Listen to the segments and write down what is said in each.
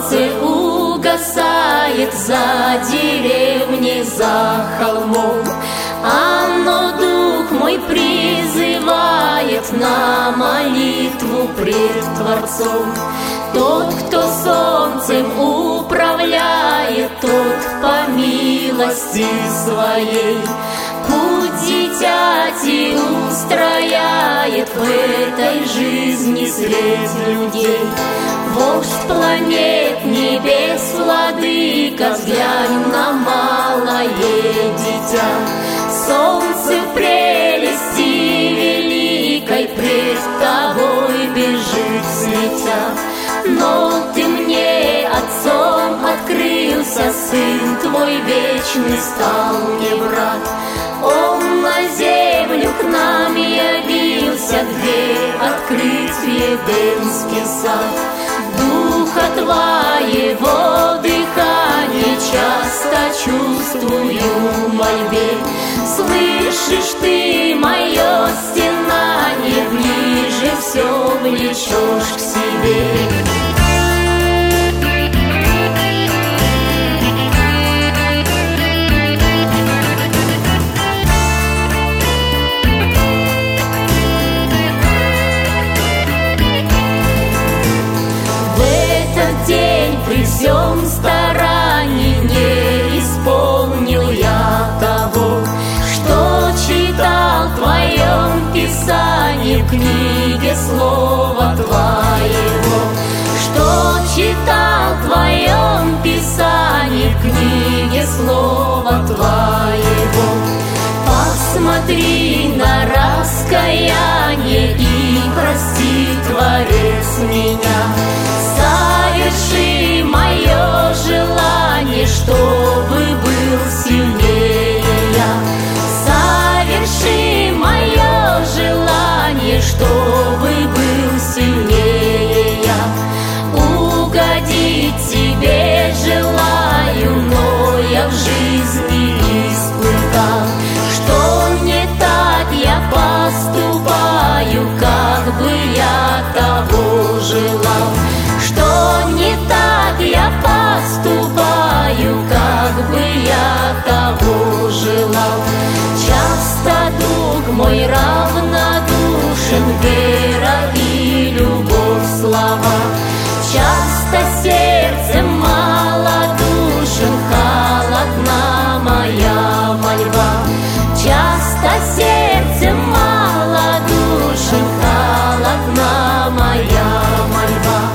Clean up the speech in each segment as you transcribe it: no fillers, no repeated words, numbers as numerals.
солнце угасает за деревней, за холмом, оно дух мой призывает на молитву пред Творцом. Тот, кто солнцем управляет, тот по милости своей путь дитяти устрояет в этой жизни средь людей. Вождь планет небес, владыка, взглянь на малое дитя. Солнце в прелести великой пред тобой бежит светя. Но ты мне отцом открылся, сын твой вечный стал мне брат. Он на землю к нам явился, дверь открыть в Едемский сад. Духа твоего дыхание часто чувствую в мольбе. Слышишь ты мое стенание, ближе все влечешь к себе. При всем старании не исполнил я того, что читал в твоем Писании, в книге слова твоего. Что читал в твоем Писании, в книге слова твоего. Посмотри на раскаяние и прости, Творец, меня. Соверши мое желание, чтобы был сильнее я. Соверши мое желание, чтобы был сильнее я. Угодить тебе желаю, но я в жизни испытал, что не так я поступаю, как бы я того желал. Что не так я поступаю, как бы я того желал. Часто дух мой равнодушен, вера и любовь, слова. Часто сердцем малодушен, холодна моя мольба. Часто сердцем малодушен, холодна моя мольба.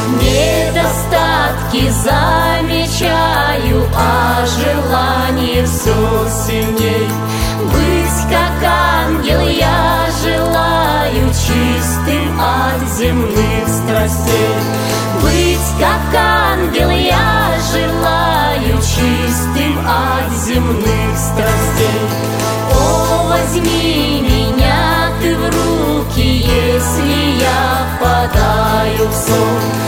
Недостатки замечаю, а желание все сильней. Быть как ангел я желаю, чистым от земных страстей. Быть как ангел я желаю, чистым от земных страстей. О, возьми меня ты в руки, если я впадаю в сон.